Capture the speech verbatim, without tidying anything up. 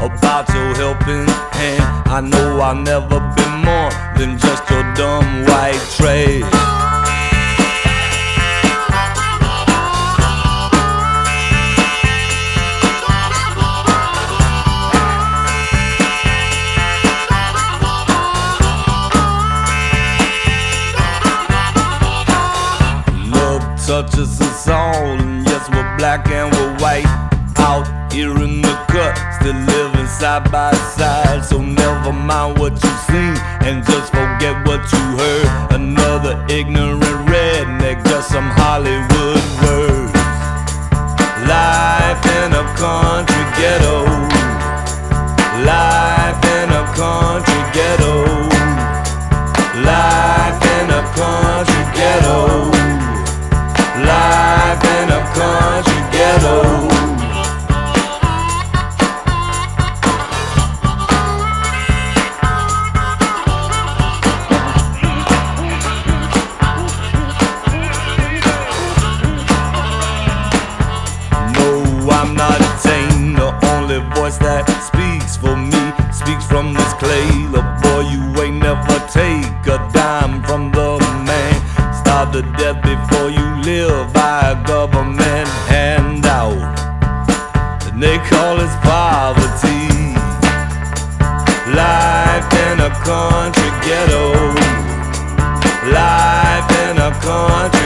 about your helping hand. I know I'll never be more than just your dumb white trash. Touches us all, and yes, we're black and we're white. Out here in the cut, still living side by side. So never mind what you seen, and just forget what you heard. Another ignorant redneck, just some Hollywood words. Life in a country ghetto. Life in a country ghetto. Life in a country ghetto. Life in a country ghetto. No, I'm not tame. The only voice that speaks for me speaks from this clay. The boy, you ain't never take a dime from the man. Starve to death before you live by a government handout, and they call it poverty. Life in a country ghetto. Life in a country